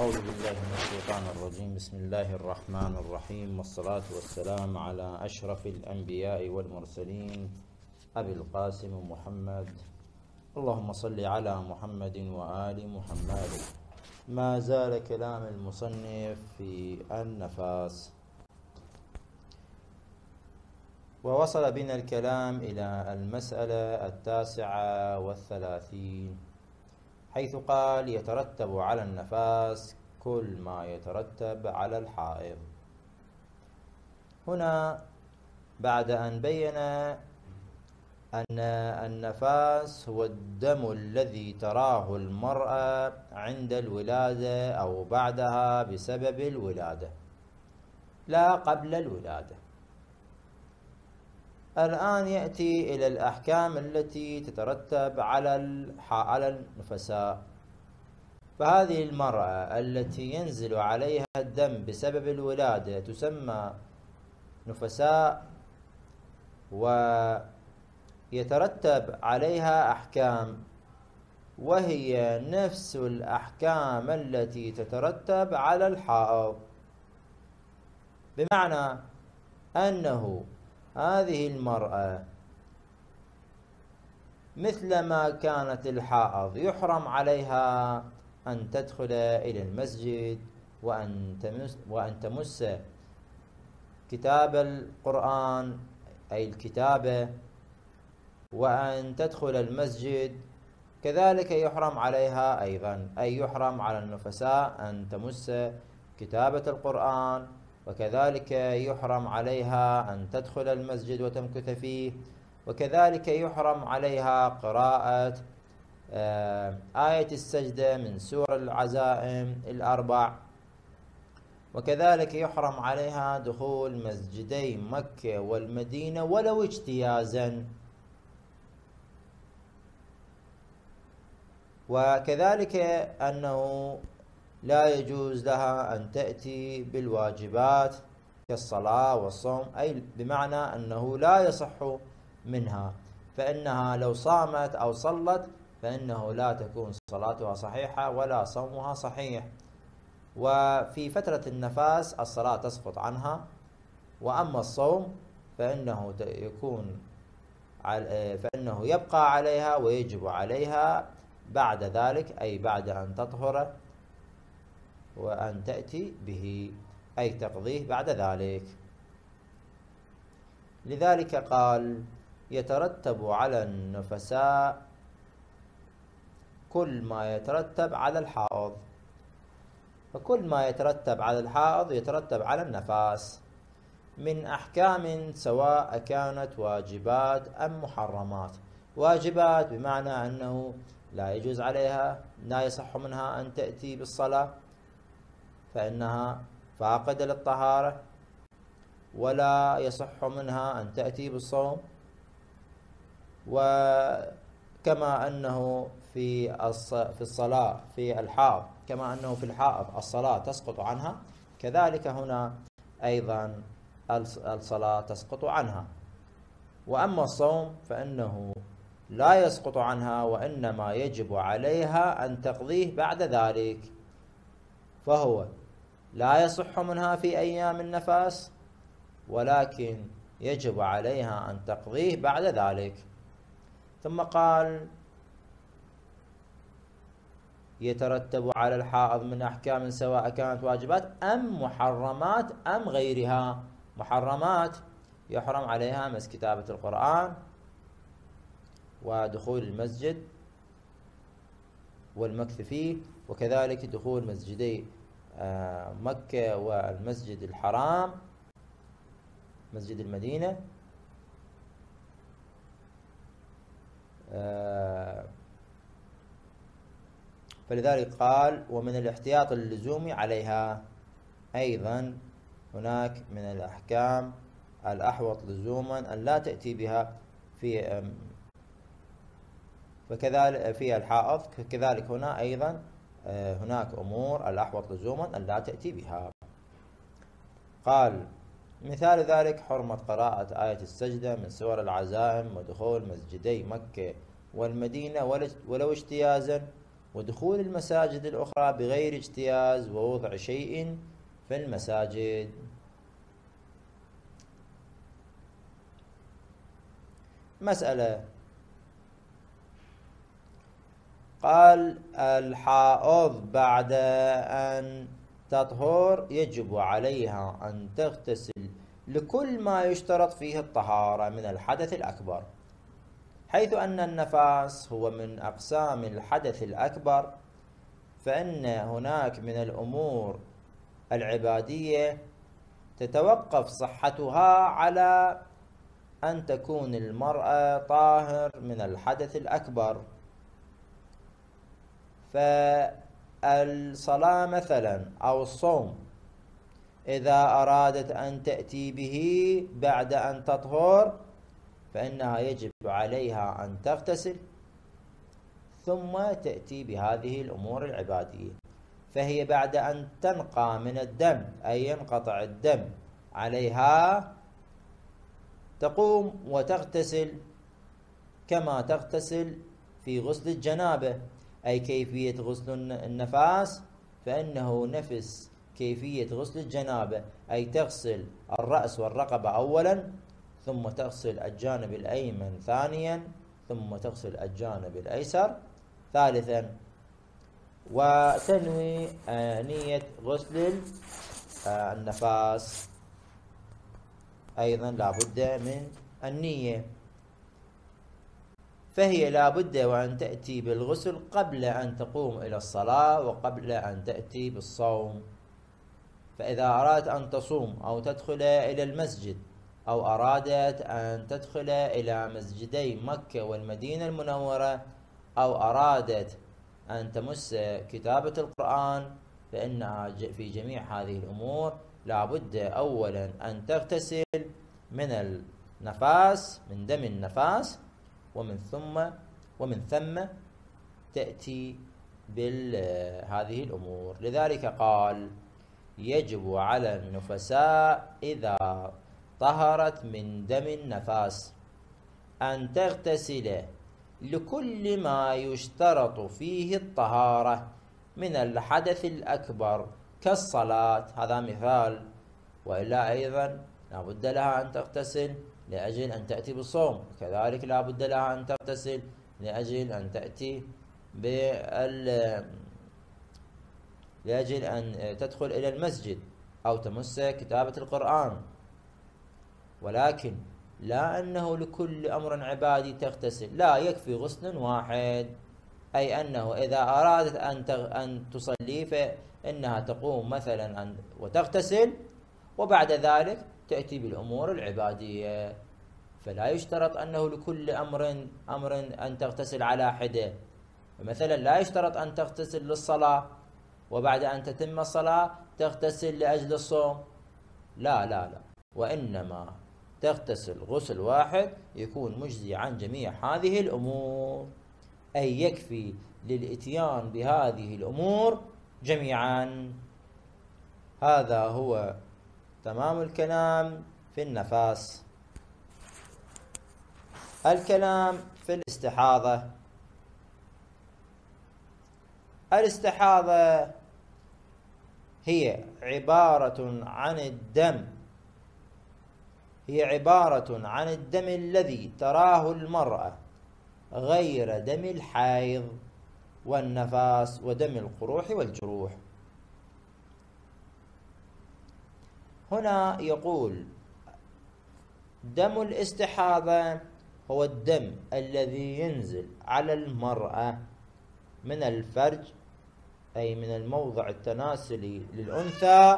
أعوذ بالله من الشيطان الرجيم. بسم الله الرحمن الرحيم، والصلاة والسلام على أشرف الأنبياء والمرسلين أبي القاسم محمد. اللهم صل على محمد وآل محمد. ما زال كلام المصنف في النفاس، ووصل بنا الكلام إلى المسألة 39، حيث قال: يترتب على النفاس كل ما يترتب على الحائض. هنا بعد أن بين أن النفاس هو الدم الذي تراه المرأة عند الولادة أو بعدها بسبب الولادة، لا قبل الولادة. الآن يأتي إلى الأحكام التي تترتب على النفساء. فهذه المرأة التي ينزل عليها الدم بسبب الولادة تسمى نفساء، ويترتب عليها أحكام، وهي نفس الأحكام التي تترتب على الحائض، بمعنى أنه هذه المرأة مثلما كانت الحائض يحرم عليها أن تدخل إلى المسجد وأن تمس كتاب القرآن أي الكتابة وأن تدخل المسجد، كذلك يحرم عليها أيضا، أي يحرم على النفساء أن تمس كتابة القرآن، وكذلك يحرم عليها أن تدخل المسجد وتمكث فيه، وكذلك يحرم عليها قراءة آية السجدة من سور العزائم الأربع، وكذلك يحرم عليها دخول مسجدي مكة والمدينة ولو اجتيازا، وكذلك أنه لا يجوز لها أن تأتي بالواجبات كالصلاة والصوم، أي بمعنى أنه لا يصح منها، فإنها لو صامت أو صلت فإنه لا تكون صلاتها صحيحة ولا صومها صحيح. وفي فترة النفاس الصلاة تسقط عنها، وأما الصوم فإنه يبقى عليها ويجب عليها بعد ذلك، أي بعد أن تطهر وأن تأتي به، أي تقضيه بعد ذلك. لذلك قال: يترتب على النفساء كل ما يترتب على الحائض. فكل ما يترتب على الحائض يترتب على النفاس من أحكام، سواء كانت واجبات أم محرمات. واجبات بمعنى أنه لا يجوز عليها، لا يصح منها أن تأتي بالصلاة فإنها فاقدة للطهارة، ولا يصح منها أن تأتي بالصوم، وكما أنه في الصلاة في الحائض، كما أنه في الحائض الصلاة تسقط عنها، كذلك هنا أيضا الصلاة تسقط عنها. وأما الصوم فإنه لا يسقط عنها، وإنما يجب عليها أن تقضيه بعد ذلك، فهو لا يصح منها في أيام النفاس، ولكن يجب عليها أن تقضيه بعد ذلك. ثم قال: يترتب على الحائض من أحكام، سواء كانت واجبات أم محرمات أم غيرها. محرمات يحرم عليها مس كتابة القرآن ودخول المسجد والمكث فيه، وكذلك دخول مسجدي مكة والمسجد الحرام مسجد المدينة، فلذلك قال: ومن الاحتياط اللزومي عليها. أيضا هناك من الأحكام الأحوط لزوما أن لا تأتي بها فكذلك في الحائض، كذلك هنا أيضا هناك أمور الأحوط لزوما أن لا تأتي بها. قال: مثال ذلك حرمة قراءة آية السجدة من سور العزائم ودخول مسجدي مكة والمدينة ولو اجتيازا، ودخول المساجد الأخرى بغير اجتياز ووضع شيء في المساجد. مسألة، قال الحائض بعد أن تطهر يجب عليها أن تغتسل لكل ما يشترط فيه الطهارة من الحدث الأكبر، حيث أن النفاس هو من أقسام الحدث الأكبر، فإن هناك من الأمور العبادية تتوقف صحتها على أن تكون المرأة طاهر من الحدث الأكبر. فالصلاة مثلا أو الصوم إذا أرادت أن تأتي به بعد أن تطهر فإنها يجب عليها أن تغتسل ثم تأتي بهذه الأمور العبادية. فهي بعد أن تنقى من الدم أي ينقطع الدم عليها تقوم وتغتسل كما تغتسل في غسل الجنابة، أي كيفية غسل النفاس فإنه نفس كيفية غسل الجنابة، أي تغسل الرأس والرقبة أولا، ثم تغسل الجانب الأيمن ثانيا، ثم تغسل الجانب الأيسر ثالثا، وتنوي نية غسل النفاس أيضا لا بد من النية. فهي لا بد وأن تأتي بالغسل قبل أن تقوم إلى الصلاة وقبل أن تأتي بالصوم. فإذا أرادت أن تصوم أو تدخل إلى المسجد أو أرادت أن تدخل إلى مسجدي مكة والمدينة المنورة أو أرادت أن تمس كتابة القرآن فإنها في جميع هذه الأمور لا بد أولا أن تغتسل من النفاس، من دم النفاس، ومن ثم تأتي بهذه الأمور. لذلك قال يجب على النفساء إذا طهرت من دم النفاس أن تغتسل لكل ما يشترط فيه الطهارة من الحدث الأكبر كالصلاة، هذا مثال، وإلا أيضا لا بد لها أن تغتسل لأجل أن تأتي بالصوم، كذلك لا بد لها أن تغتسل لأجل أن تأتي لأجل أن تدخل إلى المسجد أو تمس كتابة القرآن. ولكن لا أنه لكل أمر عبادي تغتسل، لا، يكفي غسل واحد، أي أنه إذا أرادت أن تصلي فإنها تقوم مثلا وتغتسل وبعد ذلك تأتي بالأمور العبادية. فلا يشترط أنه لكل أمر أن تغتسل على حدة. مثلا لا يشترط أن تغتسل للصلاة وبعد أن تتم الصلاة تغتسل لأجل الصوم، لا لا لا، وإنما تغتسل غسل واحد يكون مجزي عن جميع هذه الأمور، أي يكفي للإتيان بهذه الأمور جميعا. هذا هو تمام الكلام في النفاس. الكلام في الاستحاضة. الاستحاضة هي عبارة عن الدم الذي تراه المرأة غير دم الحيض والنفاس ودم القروح والجروح. هنا يقول دم الاستحاضة هو الدم الذي ينزل على المرأة من الفرج، أي من الموضع التناسلي للأنثى.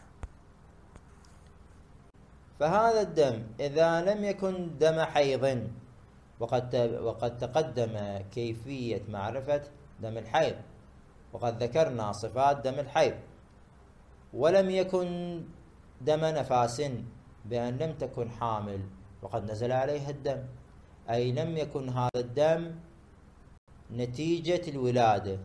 فهذا الدم إذا لم يكن دم حيض، وقد تقدم كيفية معرفة دم الحيض وقد ذكرنا صفات دم الحيض، ولم يكن دم نفاس بأن لم تكن حامل وقد نزل عليها الدم، أي لم يكن هذا الدم نتيجة الولادة،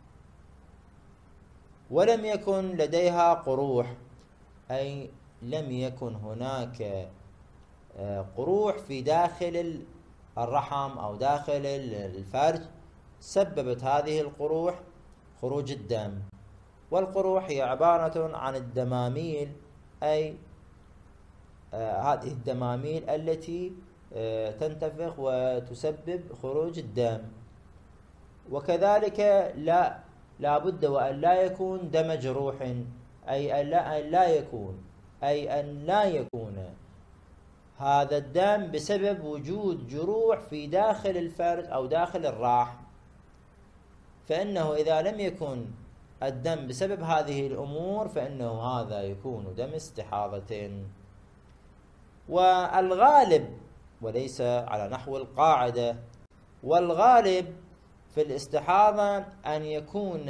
ولم يكن لديها قروح، أي لم يكن هناك قروح في داخل الرحم أو داخل الفرج سببت هذه القروح خروج الدم. والقروح هي عبارة عن الدماميل، أي هذه الدماميل التي تنتفخ وتسبب خروج الدم. وكذلك لا بد وأن لا يكون دم جروح، أي أن لا يكون هذا الدم بسبب وجود جروح في داخل الفرج أو داخل الرحم، فإنه إذا لم يكن الدم بسبب هذه الأمور فإنه هذا يكون دم استحاضة. والغالب، وليس على نحو القاعدة، والغالب في الاستحاضة أن يكون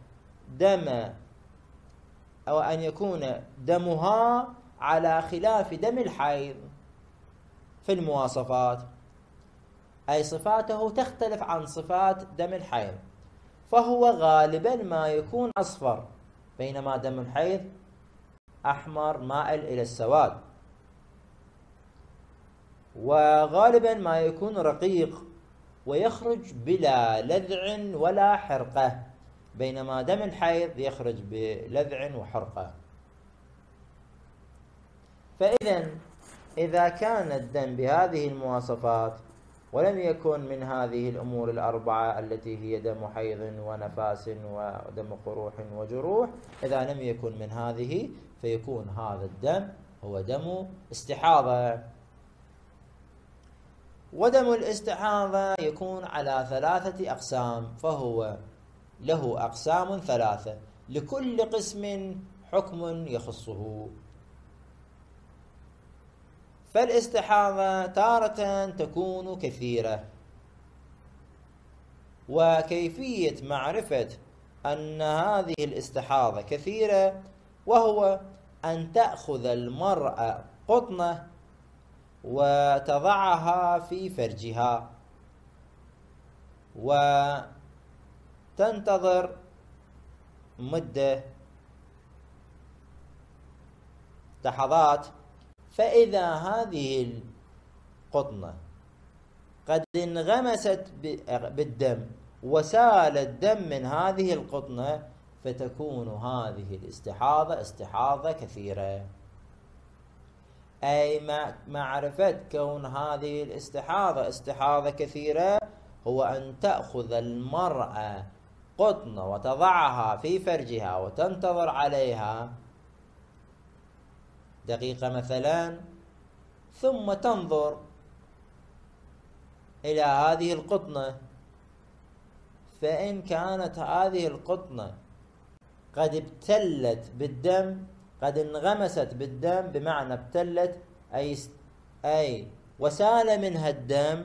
دمها على خلاف دم الحيض في المواصفات، أي صفاته تختلف عن صفات دم الحيض، فهو غالبا ما يكون أصفر، بينما دم الحيض أحمر مائل إلى السواد، وغالبا ما يكون رقيق ويخرج بلا لذع ولا حرقة، بينما دم الحيض يخرج بلذع وحرقة. إذا كان الدم بهذه المواصفات ولم يكن من هذه الأمور الأربعة التي هي دم حيض ونفاس ودم قروح وجروح، إذا لم يكن من هذه فيكون هذا الدم هو دم استحاضة. ودم الاستحاضة يكون على 3 أقسام، فهو له أقسام 3، لكل قسم حكم يخصه. فالاستحاضة تارة تكون كثيرة، وكيفية معرفة أن هذه الاستحاضة كثيرة وهو أن تأخذ المرأة قطنة وتضعها في فرجها وتنتظر مدة لحظات، فإذا هذه القطنة قد انغمست بالدم وسال الدم من هذه القطنة فتكون هذه الاستحاضة استحاضة كثيرة. أي معرفة كون هذه الاستحاضة استحاضة كثيرة هو أن تأخذ المرأة قطنة وتضعها في فرجها وتنتظر عليها دقيقة مثلا، ثم تنظر إلى هذه القطنة، فإن كانت هذه القطنة قد ابتلت بالدم، قد انغمست بالدم، بمعنى ابتلت أي وسال منها الدم،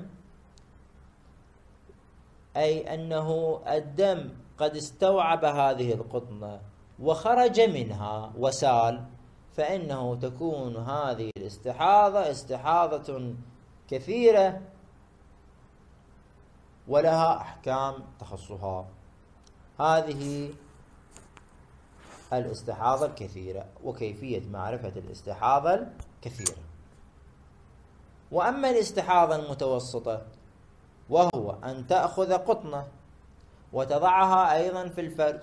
أي أنه الدم قد استوعب هذه القطنة وخرج منها وسال، فإنه تكون هذه الاستحاضة استحاضة كثيرة ولها أحكام تخصها. هذه الاستحاضة الكثيرة وكيفية معرفة الاستحاضة الكثيرة. وأما الاستحاضة المتوسطة وهو أن تأخذ قطنة وتضعها أيضا في الفرج،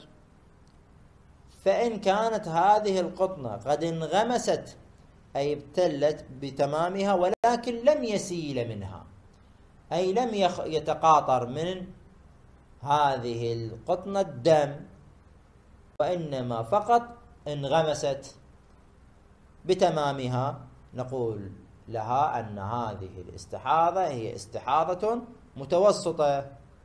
فإن كانت هذه القطنة قد انغمست أي ابتلت بتمامها ولكن لم يسيل منها، أي لم يتقاطر من هذه القطنة الدم، وإنما فقط انغمست بتمامها، نقول لها أن هذه الاستحاضة هي استحاضة متوسطة.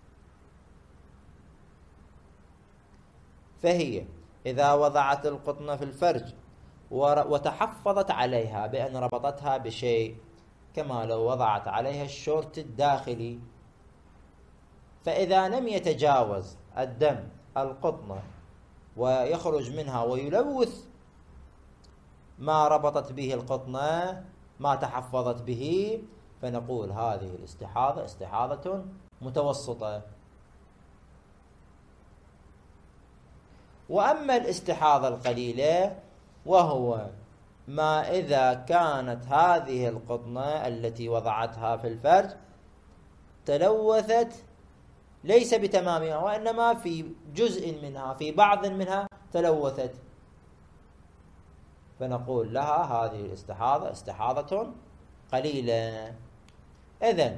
فهي إذا وضعت القطنة في الفرج وتحفظت عليها بأن ربطتها بشيء، كما لو وضعت عليها الشورت الداخلي، فإذا لم يتجاوز الدم القطنة ويخرج منها ويلوث ما ربطت به القطنة، ما تحفظت به، فنقول هذه الاستحاضة استحاضة متوسطة. وأما الاستحاضة القليلة وهو ما إذا كانت هذه القطنة التي وضعتها في الفرج تلوثت ليس بتمامها، وإنما في جزء منها، في بعض منها تلوثت، فنقول لها هذه الاستحاضة استحاضة قليلة. إذن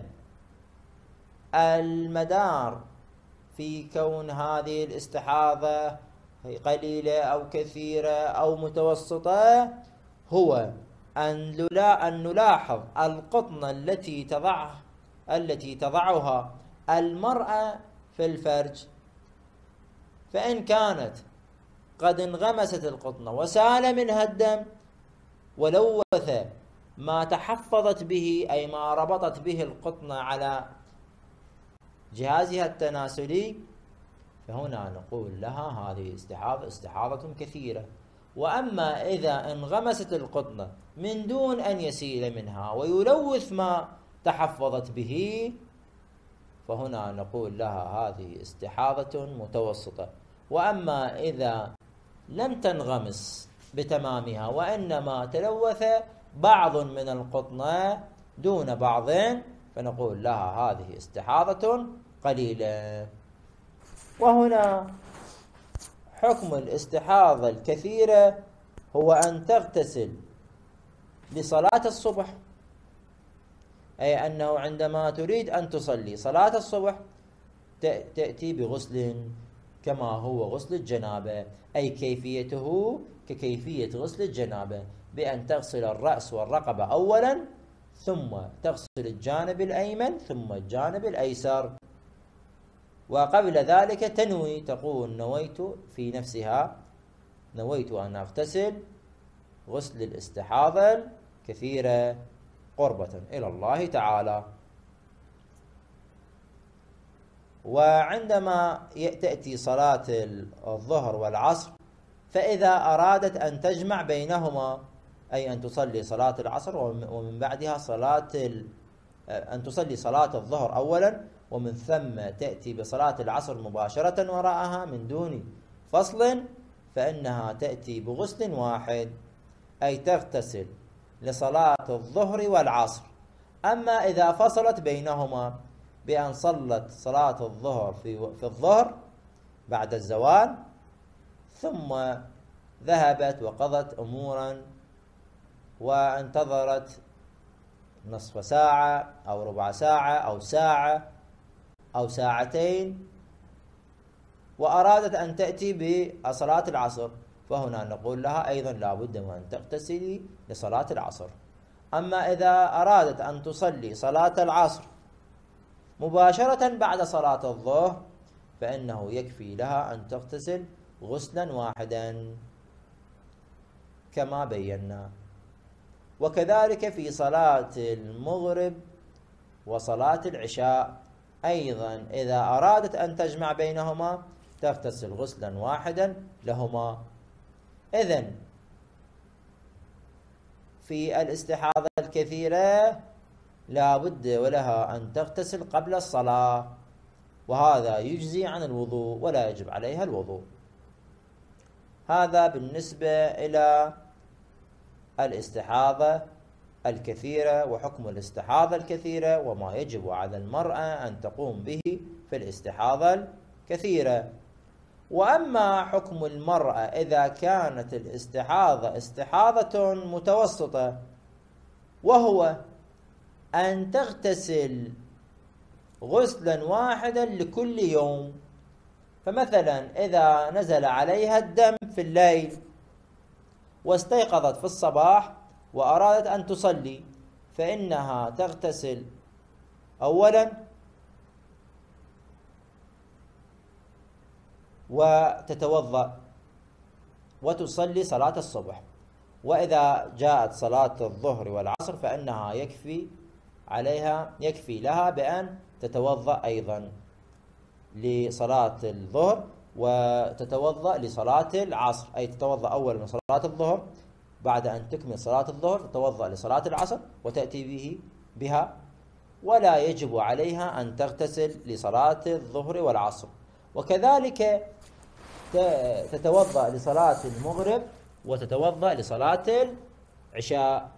المدار في كون هذه الاستحاضة قليلة أو كثيرة أو متوسطة هو أن نلاحظ القطنة التي تضعها المرأة في الفرج، فإن كانت قد انغمست القطنة وسال منها الدم ولوث ما تحفظت به، أي ما ربطت به القطنة على جهازها التناسلي، فهنا نقول لها هذه استحاضة كثيرة. وأما إذا انغمست القطنة من دون أن يسيل منها ويلوث ما تحفظت به، فهنا نقول لها هذه استحاضة متوسطة. وأما إذا لم تنغمس بتمامها وإنما تلوث بعض من القطنة دون بعض، فنقول لها هذه استحاضة قليلة. وهنا حكم الاستحاضة الكثيرة هو أن تغتسل لصلاة الصبح، أي أنه عندما تريد أن تصلي صلاة الصبح تأتي بغسل كما هو غسل الجنابة، أي كيفيته ككيفية غسل الجنابة، بأن تغسل الرأس والرقبة أولا، ثم تغسل الجانب الأيمن ثم الجانب الأيسر، وقبل ذلك تنوي، تقول نويت في نفسها، نويت أن أغتسل غسل الاستحاضة الكثيرة قربة إلى الله تعالى. وعندما تأتي صلاة الظهر والعصر، فإذا أرادت أن تجمع بينهما، أي أن تصلي صلاة العصر ومن بعدها أن تصلي صلاة الظهر أولا ومن ثم تأتي بصلاة العصر مباشرة وراءها من دون فصل، فإنها تأتي بغسل واحد، أي تغتسل لصلاة الظهر والعصر. أما إذا فصلت بينهما بأن صلت صلاة الظهر في الظهر بعد الزوال، ثم ذهبت وقضت أمورا وانتظرت نصف ساعة أو ربع ساعة أو ساعة أو ساعتين وأرادت أن تأتي بصلاة العصر، فهنا نقول لها أيضا لا بد من أن تغتسلي لصلاة العصر. أما إذا أرادت أن تصلي صلاة العصر مباشرة بعد صلاة الظهر، فإنه يكفي لها أن تغتسل غسلا واحدا كما بينا. وكذلك في صلاة المغرب وصلاة العشاء أيضا إذا أرادت أن تجمع بينهما تغتسل غسلا واحدا لهما. إذن في الاستحاضة الكثيرة لا بد ولها أن تغتسل قبل الصلاة، وهذا يجزي عن الوضوء ولا يجب عليها الوضوء. هذا بالنسبة إلى الاستحاضة الكثيرة وحكم الاستحاضة الكثيرة وما يجب على المرأة أن تقوم به في الاستحاضة الكثيرة. وأما حكم المرأة إذا كانت الاستحاضة استحاضة متوسطة، وهو أن تغتسل غسلا واحدا لكل يوم. فمثلا إذا نزل عليها الدم في الليل واستيقظت في الصباح وأرادت أن تصلي، فإنها تغتسل أولا وتتوضأ وتصلي صلاة الصبح. وإذا جاءت صلاة الظهر والعصر فإنها يكفي لها بأن تتوضأ أيضا لصلاة الظهر وتتوضأ لصلاة العصر، أي تتوضأ أولا لصلاة الظهر، بعد أن تكمل صلاة الظهر تتوضأ لصلاة العصر وتأتي بها، ولا يجب عليها أن تغتسل لصلاة الظهر والعصر. وكذلك تتوضأ لصلاة المغرب وتتوضأ لصلاة العشاء.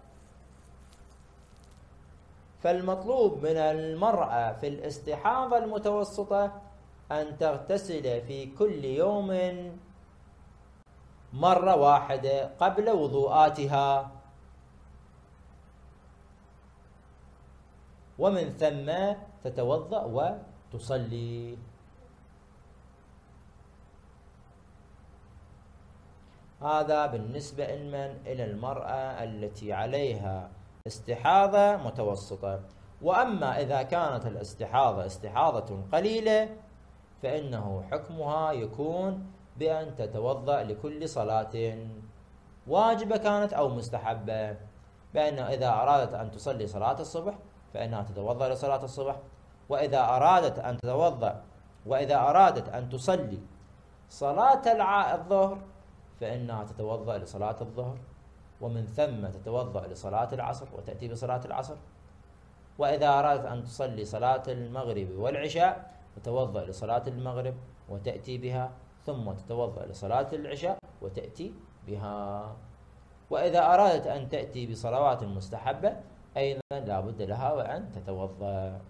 فالمطلوب من المرأة في الاستحاضة المتوسطة أن تغتسل في كل يوم مرة واحدة قبل وضوءاتها، ومن ثم تتوضأ وتصلي. هذا بالنسبة إلى المرأة التي عليها استحاضة متوسطة. وأما إذا كانت الاستحاضة استحاضة قليلة فإنه حكمها يكون بأن تتوضأ لكل صلاة، واجبة كانت أو مستحبة. بأنه إذا أرادت أن تصلي صلاة الصبح فإنها تتوضأ لصلاة الصبح، وإذا أرادت أن تصلي صلاة الظهر فإنها تتوضأ لصلاة الظهر، ومن ثم تتوضأ لصلاة العصر وتأتي بصلاة العصر. وإذا أرادت أن تصلي صلاة المغرب والعشاء تتوضأ لصلاة المغرب وتأتي بها، ثم تتوضأ لصلاة العشاء وتأتي بها. وإذا أرادت أن تأتي بصلوات مستحبة أيضا لا بد لها وأن تتوضأ.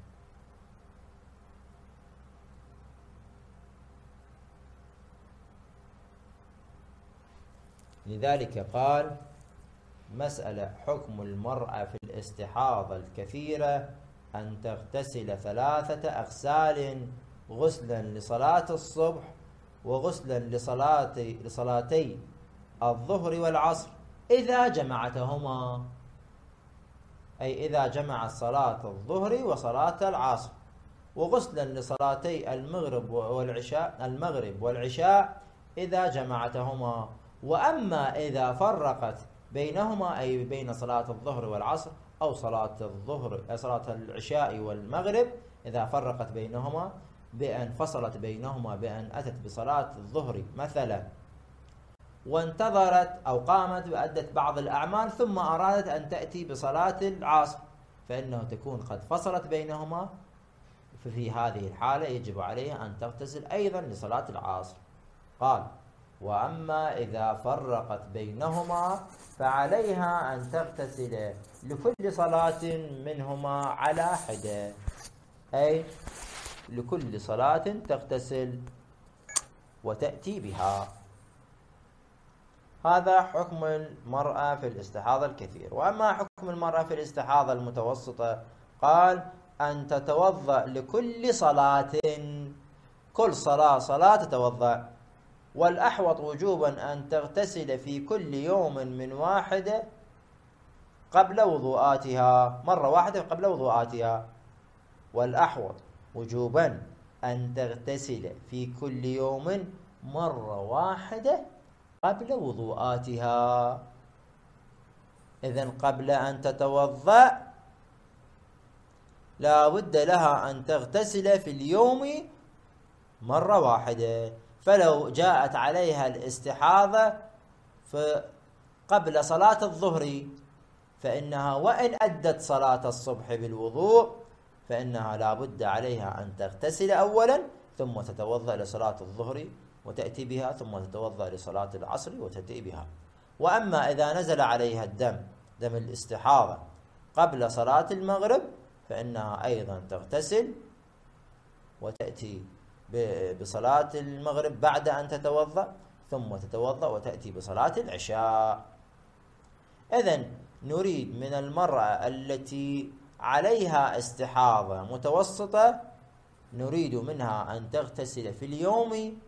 لذلك قال: مسألة حكم المرأة في الاستحاضة الكثيرة أن تغتسل 3 أغسال، غسلا لصلاة الصبح وغسلا لصلاتي الظهر والعصر إذا جمعتهما، أي إذا جمعت صلاة الظهر وصلاة العصر، وغسلا لصلاتي المغرب والعشاء إذا جمعتهما. وأما إذا فرقت بينهما، أي بين صلاة الظهر والعصر أو صلاة العشاء والمغرب، إذا فرقت بينهما بأن فصلت بينهما بأن أتت بصلاة الظهر مثلا وانتظرت أو قامت وأدت بعض الأعمال ثم أرادت أن تأتي بصلاة العصر، فإنه تكون قد فصلت بينهما. ففي هذه الحالة يجب عليها أن تغتسل أيضا لصلاة العصر. قال: وأما إذا فرقت بينهما فعليها أن تغتسل لكل صلاة منهما على حدة، أي لكل صلاة تغتسل وتأتي بها. هذا حكم المرأة في الاستحاضة الكثير. وأما حكم المرأة في الاستحاضة المتوسطة قال: أن تتوضأ لكل صلاة، كل صلاة تتوضأ، والأحوط وجوبا أن تغتسل في كل يوم من واحدة قبل وضوءاتها، مرة واحدة قبل وضوءاتها. والأحوط وجوبا أن تغتسل في كل يوم مرة واحدة قبل وضوءاتها. إذن قبل أن تتوضأ لا بد لها أن تغتسل في اليوم مرة واحدة. فلو جاءت عليها الاستحاضة قبل صلاة الظهر فإنها وإن أدت صلاة الصبح بالوضوء فإنها لا بد عليها أن تغتسل أولا ثم تتوضأ لصلاة الظهر وتأتي بها، ثم تتوضأ لصلاة العصر وتأتي بها. وأما إذا نزل عليها دم الاستحاضة قبل صلاة المغرب فإنها أيضا تغتسل وتأتي بصلاة المغرب بعد أن تتوضأ، ثم تتوضأ وتأتي بصلاة العشاء. إذن نريد من المرأة التي عليها استحاضة متوسطة، نريد منها أن تغتسل في اليوم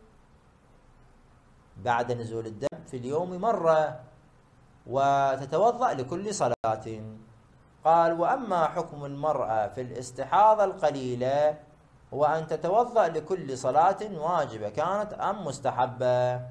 بعد نزول الدم في اليوم مرة وتتوضأ لكل صلاة. قال: وأما حكم المرأة في الاستحاضة القليلة هو أن تتوضأ لكل صلاة واجبة كانت أم مستحبة.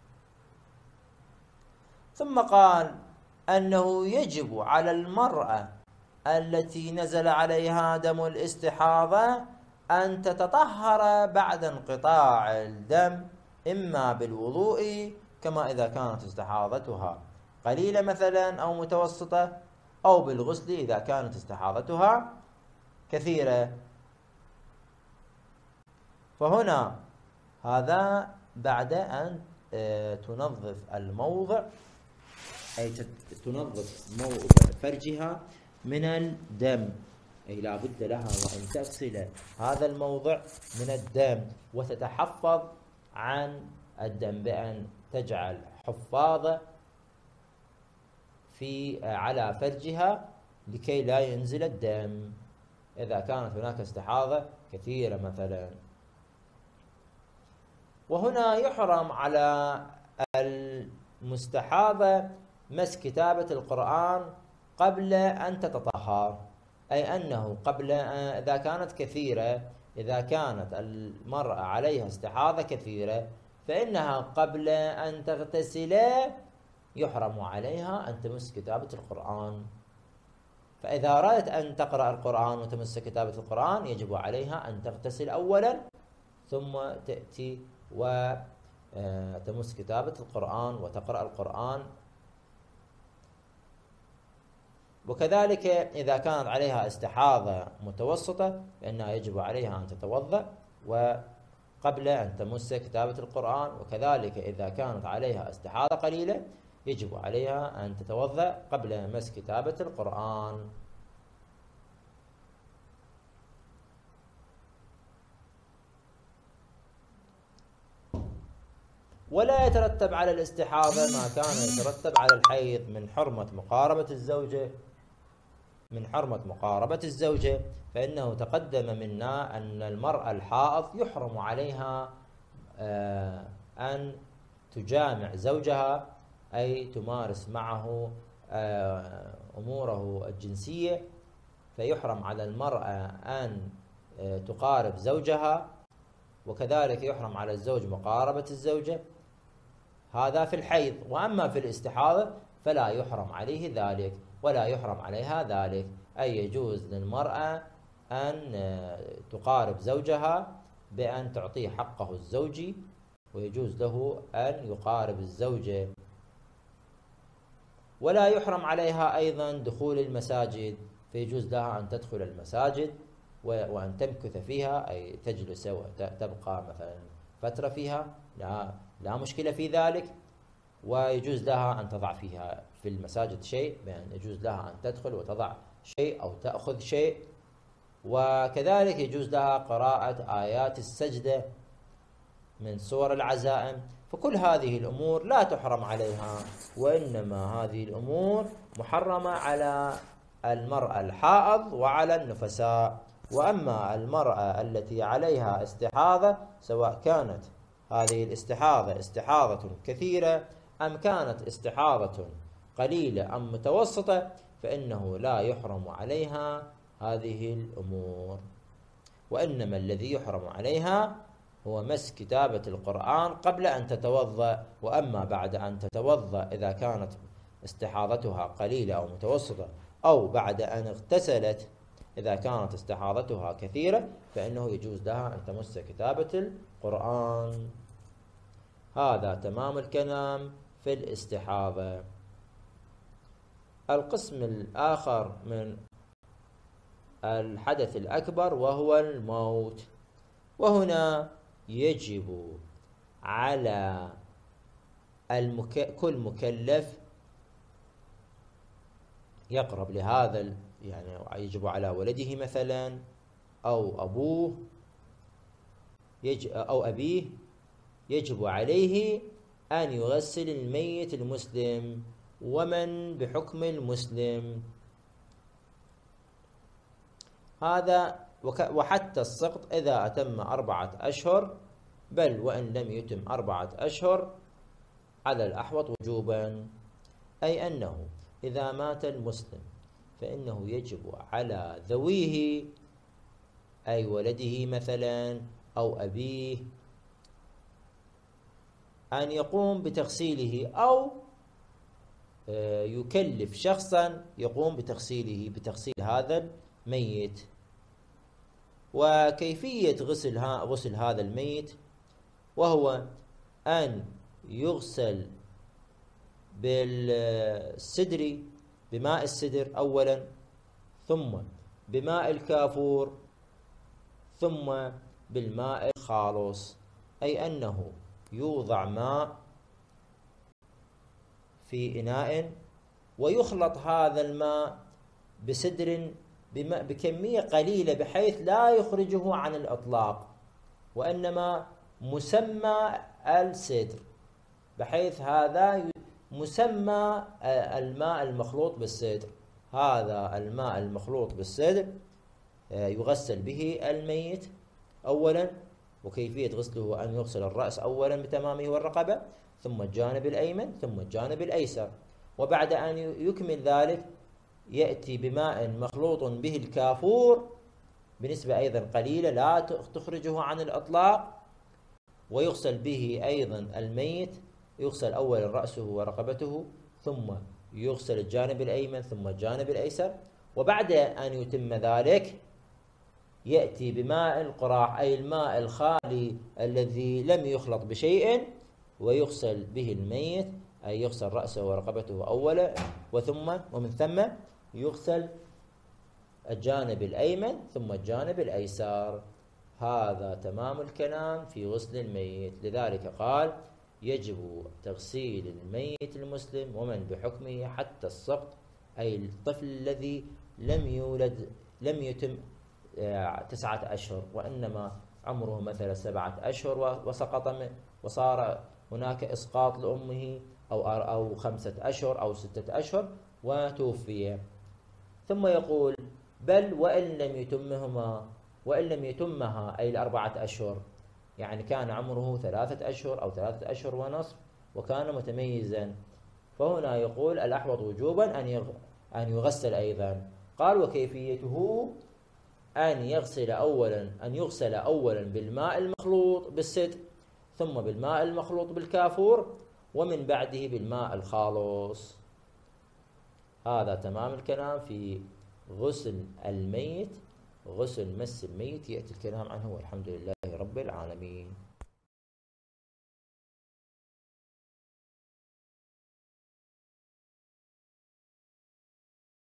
ثم قال أنه يجب على المرأة التي نزل عليها دم الاستحاضة أن تتطهر بعد انقطاع الدم، إما بالوضوء كما إذا كانت استحاضتها قليلة مثلا أو متوسطة، أو بالغسل إذا كانت استحاضتها كثيرة. فهنا هذا بعد أن تنظف الموضع، أي تنظف موضع فرجها من الدم، أي لا بد لها وأن تغسل هذا الموضع من الدم وتتحفظ عن الدم بأن تجعل حفاظة على فرجها لكي لا ينزل الدم إذا كانت هناك استحاضة كثيرة مثلا. وهنا يحرم على المستحاضة مس كتابة القرآن قبل أن تتطهر، أي أنه قبل إذا كانت كثيرة، إذا كانت المرأة عليها استحاضة كثيرة فإنها قبل أن تغتسل يحرم عليها أن تمس كتابة القرآن. فإذا أردت أن تقرأ القرآن وتمس كتابة القرآن يجب عليها أن تغتسل أولا ثم تأتي وتمس كتابة القرآن وتقرأ القرآن. وكذلك إذا كانت عليها استحاضة متوسطة فإنها يجب عليها أن تتوضأ وقبل أن تمس كتابة القرآن. وكذلك إذا كانت عليها استحاضة قليلة يجب عليها أن تتوضأ قبل مس كتابة القرآن. ولا يترتب على الاستحاضة ما كان يترتب على الحيض من حرمة مقاربة الزوجة، فإنه تقدم منا أن المرأة الحائض يحرم عليها أن تجامع زوجها، أي تمارس معه أموره الجنسية، فيحرم على المرأة أن تقارب زوجها، وكذلك يحرم على الزوج مقاربة الزوجة، هذا في الحيض. وأما في الاستحاضة فلا يحرم عليه ذلك ولا يحرم عليها ذلك، أي يجوز للمرأة أن تقارب زوجها بأن تعطيه حقه الزوجي، ويجوز له أن يقارب الزوجة. ولا يحرم عليها أيضا دخول المساجد، فيجوز لها أن تدخل المساجد وأن تمكث فيها، أي تجلس وتبقى مثلا فترة فيها، لا مشكلة في ذلك. ويجوز لها أن تضع فيها في المساجد شيء، بأن يجوز لها أن تدخل وتضع شيء أو تأخذ شيء. وكذلك يجوز لها قراءة آيات السجدة من سور العزائم. فكل هذه الأمور لا تحرم عليها، وإنما هذه الأمور محرمة على المرأة الحائض وعلى النفساء. وأما المرأة التي عليها استحاضة، سواء كانت هذه الاستحاضة استحاضة كثيرة أم كانت استحاضة قليلة أم متوسطة، فإنه لا يحرم عليها هذه الأمور، وإنما الذي يحرم عليها هو مس كتابة القرآن قبل أن تتوضأ. وأما بعد أن تتوضأ إذا كانت استحاضتها قليلة أو متوسطة، أو بعد أن اغتسلت إذا كانت استحاضتها كثيرة، فإنه يجوز لها أن تمس كتابة القرآن. هذا تمام الكلام في الاستحاضة. القسم الآخر من الحدث الأكبر وهو الموت، وهنا يجب على كل مكلف يقرب لهذا، يعني يجب على ولده مثلا أو أبوه أو أبيه، يجب عليه أن يغسل الميت المسلم ومن بحكم المسلم، هذا وحتى السقط إذا أتم 4 أشهر، بل وإن لم يتم 4 أشهر على الأحوط وجوبا. أي أنه إذا مات المسلم فإنه يجب على ذويه، أي ولده مثلا أو أبيه، أن يقوم بتغسيله أو يكلف شخصا يقوم بتغسيل هذا الميت. وكيفية غسل هذا الميت، وهو أن يغسل بالسدر، بماء السدر أولا، ثم بماء الكافور، ثم بالماء الخالص، أي أنه يوضع ماء في إناء ويخلط هذا الماء بسدر بكمية قليلة بحيث لا يخرجه عن الإطلاق، وإنما مسمى السدر، بحيث هذا مسمى الماء المخلوط بالسدر. هذا الماء المخلوط بالسدر يغسل به الميت أولا، وكيفية غسله أن يغسل الرأس أولا بتمامه والرقبة، ثم الجانب الأيمن، ثم الجانب الأيسر، وبعد أن يكمل ذلك يأتي بماء مخلوط به الكافور بنسبة أيضا قليلة لا تخرجه عن الإطلاق، ويغسل به أيضا الميت. يغسل أولا رأسه ورقبته، ثم يغسل الجانب الأيمن، ثم الجانب الأيسر، وبعد أن يتم ذلك يأتي بماء القراح، أي الماء الخالي الذي لم يخلط بشيء، ويغسل به الميت، أي يغسل رأسه ورقبته أولا، ومن ثم يغسل الجانب الأيمن ثم الجانب الأيسر. هذا تمام الكلام في غسل الميت. لذلك قال: يجب تغسيل الميت المسلم ومن بحكمه حتى السقط، أي الطفل الذي لم يتم 9 أشهر، وإنما عمره مثلا 7 أشهر وسقط، وصار هناك إسقاط لأمه، أو 5 أشهر أو 6 أشهر وتوفي. ثم يقول: بل وإن لم يتمها أي 4 أشهر، يعني كان عمره 3 أشهر أو 3 أشهر ونصف وكان متميزا، فهنا يقول الأحوط وجوبا أن يغسل أيضا. قال: وكيفيته أن يغسل أولا بالماء المخلوط بالسدر، ثم بالماء المخلوط بالكافور، ومن بعده بالماء الخالص. هذا تمام الكلام في غسل الميت. غسل مس الميت يأتي الكلام عنه، والحمد لله رب العالمين.